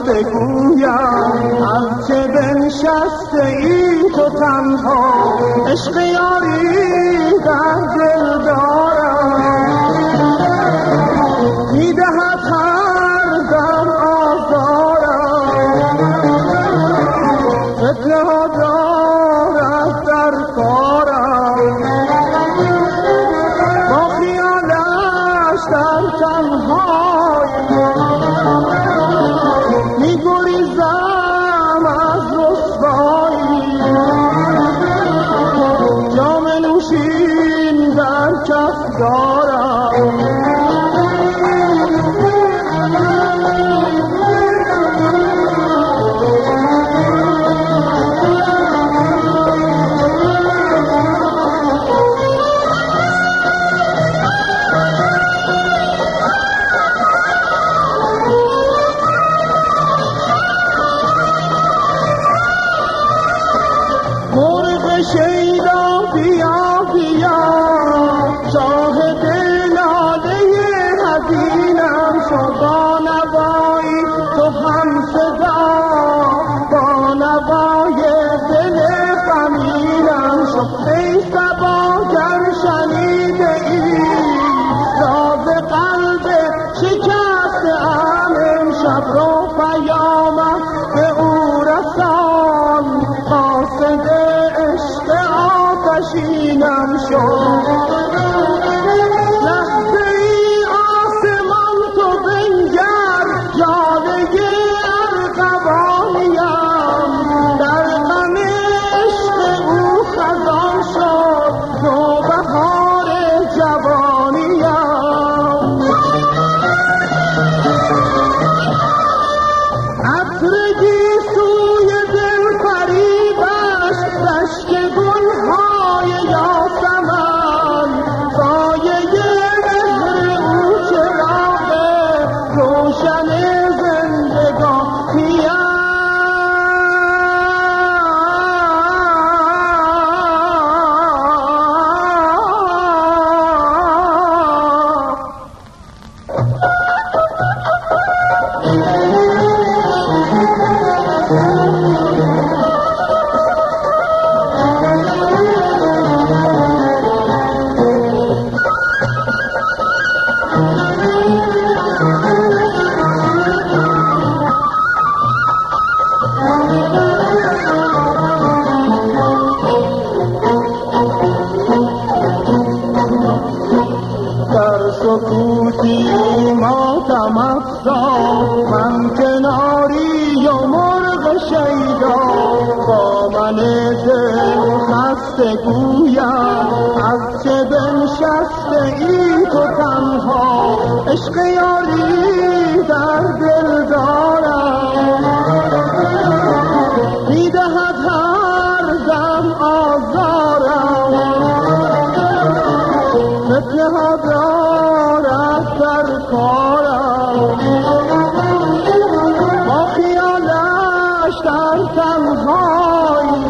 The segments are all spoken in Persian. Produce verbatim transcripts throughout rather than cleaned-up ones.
بگویم از چه بنشسته ای تو تنها، عشق یاری در دل دارم، میدهد هر دم آزارم، فتنه ها دارد در کارم، با خیالش در تنهایی میگریزم از رسوایی، جام نوشین در کف دارم، شیدا بیا بیا شاهد لاله حزینم شو، با نوایی تو هم صدا، با نوای دل غمینم شو، ای صبا گر شنیده ای راز قلب شکسته ام، امشب رو پیامم به او رسان، قاصد آتشینم شو، لحظه ای آسمان تو بنگر، جاله ارغوانیم، در غم عشق او خزان شد نوبهار جوانیم، عطر گیسوی دل فریبش رشک گلهای یاسمن، سایه مهر او چراغ روشن زندگانیم، در سکوتی ماتم افزا، من کناری و مرغ شیدا، با من دل خسته گویم از چه بنشسته ای تو تنها، عشق یاری در دل دارم، میدهد هر دم آزارم، فتنه ها دارد در کارم، با خیالش در تنهایی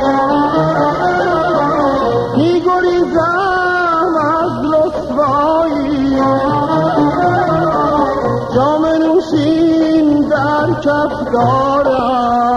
میگریزم از رسوایی، جام نوشین در کف دارم.